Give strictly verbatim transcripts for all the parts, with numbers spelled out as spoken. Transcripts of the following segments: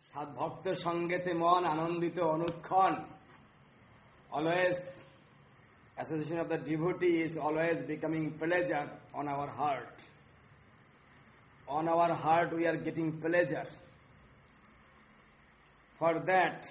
সাধভক্ত সঙ্গেতে মন আনন্দিত অনুক্ষণ. Always, association of the devotee is always becoming pleasure on our heart. On our heart we are getting pleasure. For that,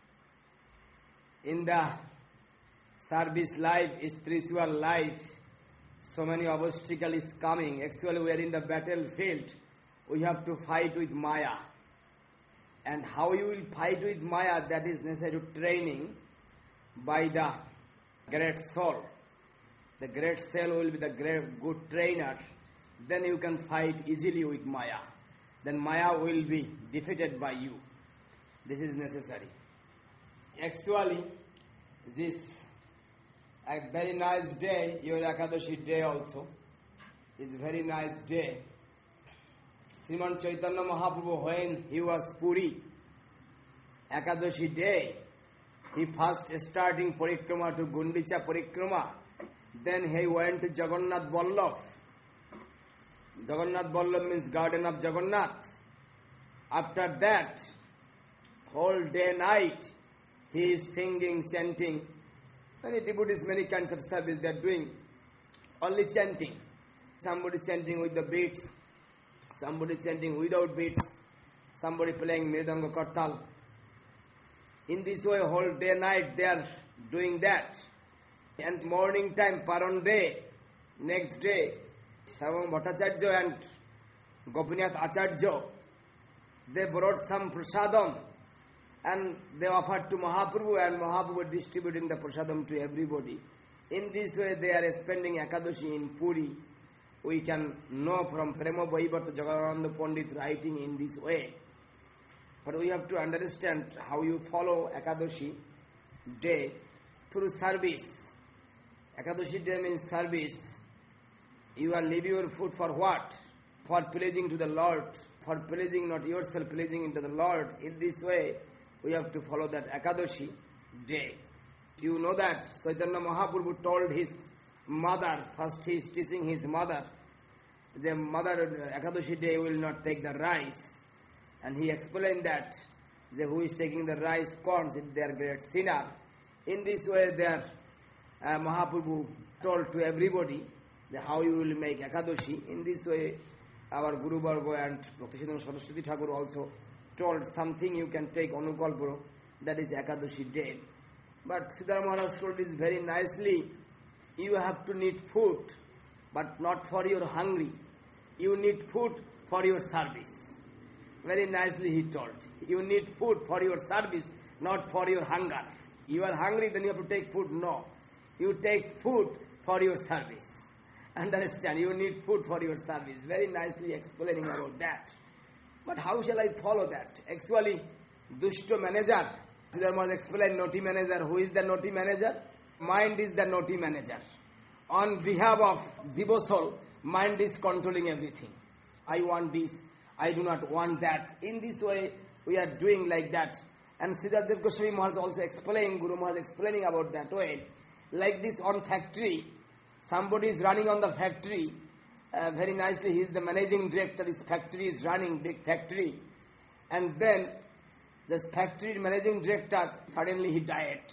in the service life, spiritual life, so many obstacles is coming. Actually, we are in the battlefield. We have to fight with Maya. And how you will fight with Maya, that is necessary training by the great soul. The great soul will be the great good trainer. Then you can fight easily with Maya. Then Maya will be defeated by you. This is necessary. Actually, this a very nice day, your Ekadashi day also, is a very nice day. Sriman Chaitanya Mahaprabhu, when he was Puri, Ekadashi day, he first starting Parikrama to Gundicha Parikrama, then he went to Jagannath Vallabh. Jagannath Vallabh means garden of Jagannath. After that, whole day night, he is singing, chanting. Many devotees, many kinds of service they are doing. Only chanting. Somebody chanting with the beats, somebody chanting without beats, somebody playing Mridanga Kartal. In this way, whole day night they are doing that. And morning time, Paran day, next day, Shavang Bhattacharya and Gopinath Acharya, they brought some prasadam and they offered to Mahaprabhu, and Mahaprabhu distributing the prasadam to everybody. In this way they are spending Ekadashi in Puri. We can know from Prema Vaibharta Jagadananda Pandit writing in this way. But we have to understand how you follow Ekadashi day through service. Ekadashi day means service. You are leaving your food for what? For pleasing to the Lord. For pleasing not yourself, pleasing into the Lord. In this way, we have to follow that Ekadashi day. You know that Chaitanya Mahaprabhu told his mother, first he is teaching his mother, the mother Ekadashi day will not take the rice. And he explained that the who is taking the rice corns, they are great sinner. In this way, there uh, Mahaprabhu told to everybody that how you will make Ekadashi. In this way, our Guru Varga and Bhaktisiddhanta Saraswati Thakur also told something you can take Anukalpura, that is Ekadashi day. But Siddhar Maharaj told this very nicely, you have to need food, but not for your hungry. You need food for your service. Very nicely he told. You need food for your service, not for your hunger. You are hungry, then you have to take food. No. You take food for your service. Understand? You need food for your service. Very nicely explaining about that. But how shall I follow that? Actually, Dushto manager, Siddhar Maharaj explained naughty manager. Who is the naughty manager? Mind is the naughty manager. On behalf of Jiva soul, mind is controlling everything. I want this, I do not want that. In this way, we are doing like that. And Siddhartha Goswami Maharaj also explained, Guru Maharaj explaining about that way. Like this on factory, somebody is running on the factory. Uh, very nicely, he is the managing director. His factory is running, big factory. And then, this factory managing director, suddenly he died.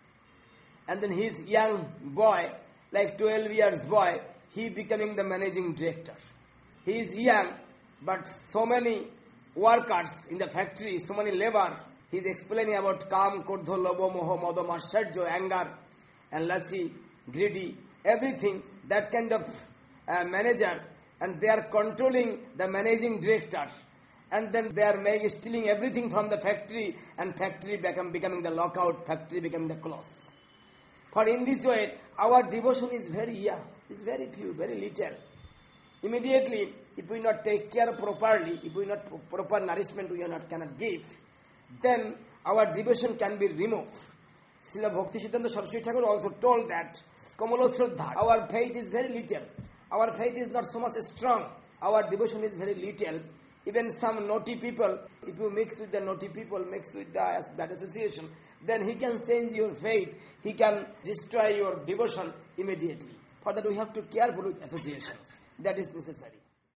And then his young boy, like twelve years boy, he becoming the managing director. He is young, but so many workers in the factory, so many labor, he is explaining about Kam, Krodha, Lobha, Moha, Madha, Matsarya, anger, and Lassi, greedy, everything, that kind of uh, manager, and they are controlling the managing director. And then they are making, stealing everything from the factory, and factory become, becoming the lockout, factory becoming the close. For in this way, our devotion is very young, is very few, very little. Immediately, if we not take care properly, if we not proper nourishment we not cannot give, then our devotion can be removed. Srila Bhaktisiddhanta Saraswati Thakur also told that, Kamala Shraddha, our faith is very little. Our faith is not so much strong. Our devotion is very little. Even some naughty people, if you mix with the naughty people, mix with the bad association, then he can change your faith. He can destroy your devotion immediately. For that we have to care for associations. That is necessary.